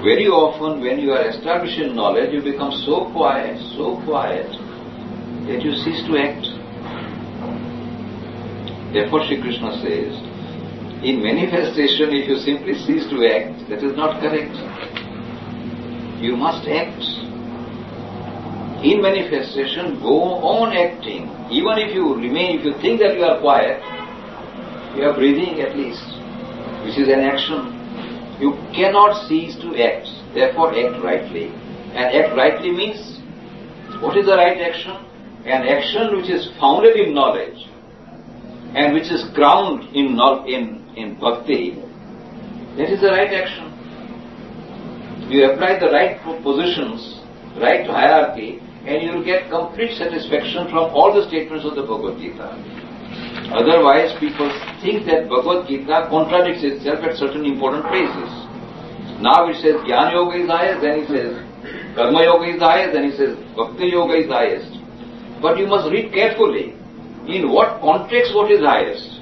very often when you are established in knowledge, you become so quiet, that you cease to act. Therefore Sri Krishna says, in manifestation, if you simply cease to act, that is not correct. You must act. In manifestation, go on acting. Even if you think that you are quiet, you are breathing at least, which is an action. You cannot cease to act. Therefore, act rightly. And act rightly means, what is the right action? An action which is founded in knowledge and which is grounded in bhakti. That is the right action. You apply the right positions, right hierarchy, and you will get complete satisfaction from all the statements of the Bhagavad Gita. Otherwise, people think that Bhagavad Gita contradicts itself at certain important places. Now it says Jnana Yoga is highest, then it says Karma Yoga is highest, then it says Bhakti Yoga is highest. But you must read carefully. In what context what is highest?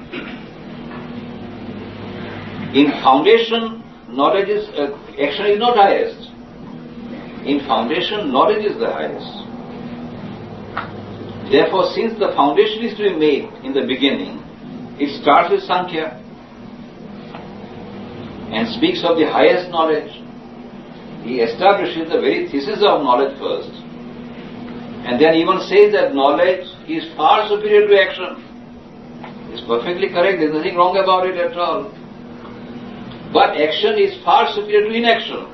In foundation, knowledge is, action is not highest. In foundation, knowledge is the highest. Therefore, since the foundation is to be made in the beginning, it starts with Sankhya and speaks of the highest knowledge. He establishes the very thesis of knowledge first, and then even says that knowledge is far superior to action. It's perfectly correct, there's nothing wrong about it at all. But action is far superior to inaction.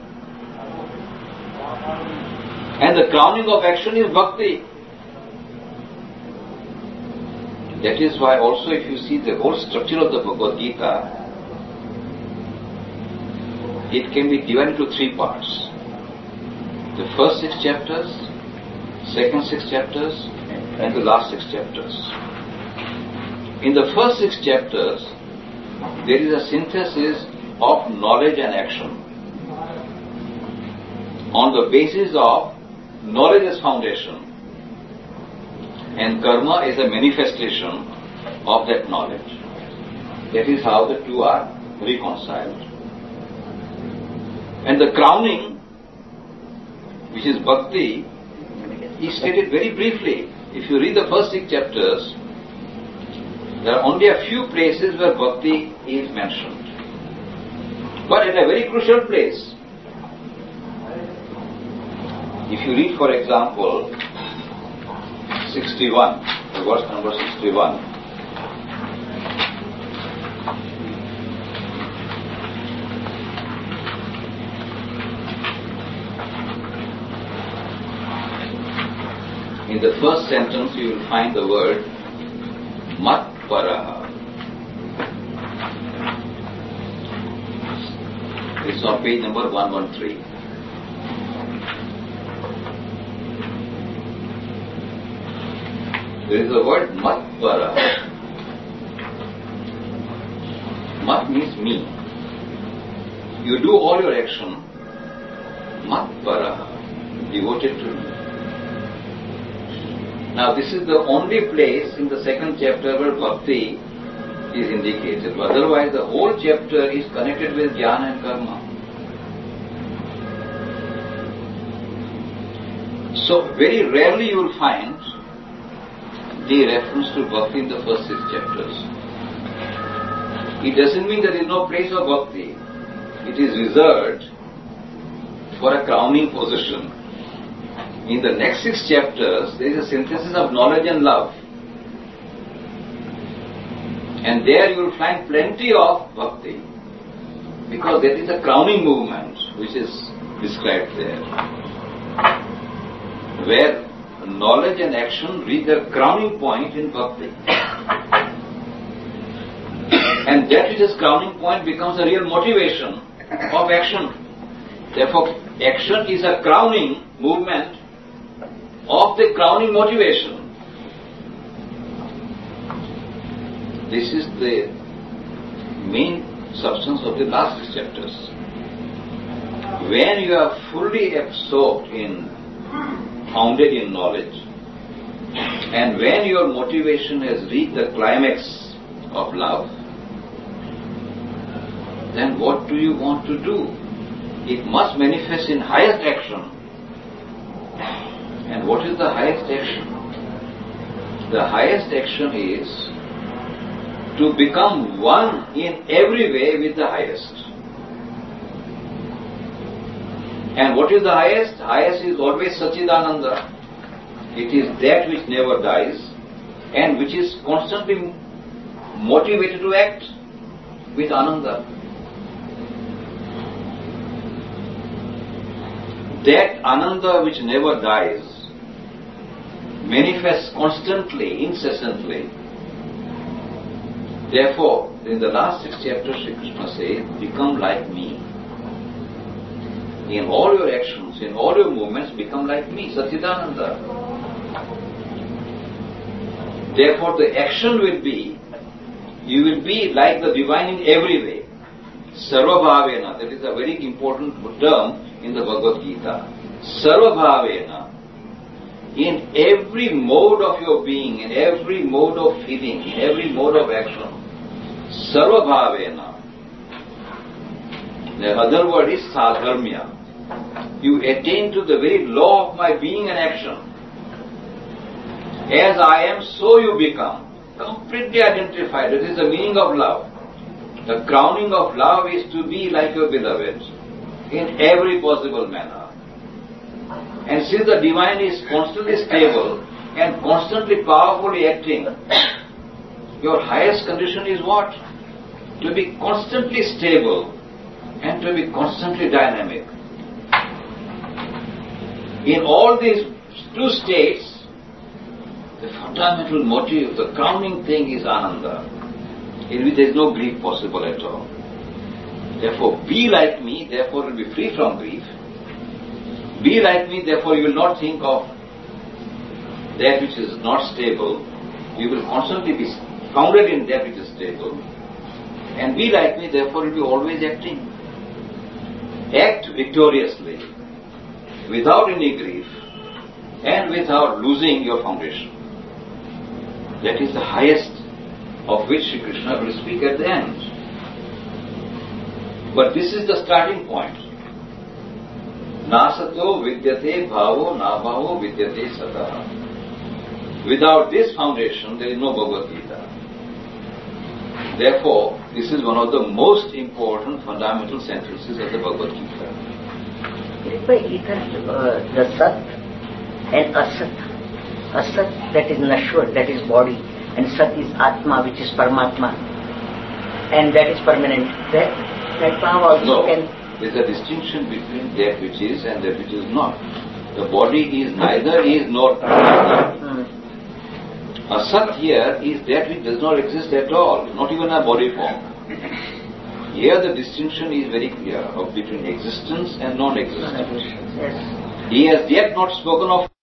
And the crowning of action is bhakti. That is why also if you see the whole structure of the Bhagavad Gita, it can be divided into 3 parts. The first 6 chapters, second 6 chapters, and the last 6 chapters. In the first 6 chapters, there is a synthesis of knowledge and action on the basis of knowledge as foundation, and karma is a manifestation of that knowledge. That is how the two are reconciled. And the crowning, which is bhakti, is stated very briefly. If you read the first 6 chapters, there are only a few places where bhakti is mentioned. But at a very crucial place. If you read, for example, 61, verse number 61, in the first sentence you will find the word Matparaha. It's on page number 113. There is the word Matparaha. Mat means me. You do all your action Matparaha, devoted to me. Now this is the only place in the second chapter where bhakti is indicated. Otherwise the whole chapter is connected with jnana and karma. So very rarely you will find the reference to bhakti in the first 6 chapters. It doesn't mean there is no place of bhakti. It is reserved for a crowning position. In the next 6 chapters, there is a synthesis of knowledge and love. And there you will find plenty of bhakti, because that is a crowning movement which is described there, where knowledge and action reach the crowning point in bhakti. And that which is crowning point becomes a real motivation of action. Therefore, action is a crowning movement of the crowning motivation. This is the main substance of the last 6 chapters. When you are fully absorbed in, founded in knowledge, and when your motivation has reached the climax of love, then what do you want to do? it must manifest in highest action. And what is the highest action? The highest action is to become one in every way with the highest. And what is the highest? Highest is always Satchidananda. It is that which never dies and which is constantly motivated to act with Ananda. That Ananda which never dies manifests constantly, incessantly. Therefore, in the last 6 chapters, Sri Krishna says, become like me. In all your actions, in all your movements, become like me, Satchidananda. Therefore, the action will be, you will be like the divine in every way. Sarvabhavena, that is a very important term in the Bhagavad Gita. Sarvabhavena, in every mode of your being, in every mode of feeling, in every mode of action. Sarvabhavena. The other word is sadharmya. You attain to the very law of my being and action. As I am, so you become. Completely identified. That is the meaning of love. The crowning of love is to be like your beloved in every possible manner. And since the divine is constantly stable and constantly powerfully acting, your highest condition is what? To be constantly stable and to be constantly dynamic. In all these two states, the fundamental motive, the crowning thing is Ananda, in which there is no grief possible at all. Therefore, be like me, therefore you will be free from grief. Be like me, therefore you will not think of that which is not stable. You will constantly be founded in that which is stable. And be like me, therefore you will be always acting. Act victoriously, without any grief, and without losing your foundation. That is the highest of which Sri Krishna will speak at the end. But this is the starting point. Nasato vidyate bhavo na bhavo vidyate sata. Without this foundation, there is no Bhagavad Gita. Therefore, this is one of the most important fundamental sentences of the Bhagavad Gita. By ether, the Sat and Asat. Asat, that is Nashwar, that is body, and Sat is Atma, which is Paramatma, and that is permanent. That power also can... There is a distinction between that which is and that which is not. The body is neither is nor neither. Asat here is that which does not exist at all, not even a body form. Here the distinction is very clear between existence and non-existence. Yes. He has yet not spoken of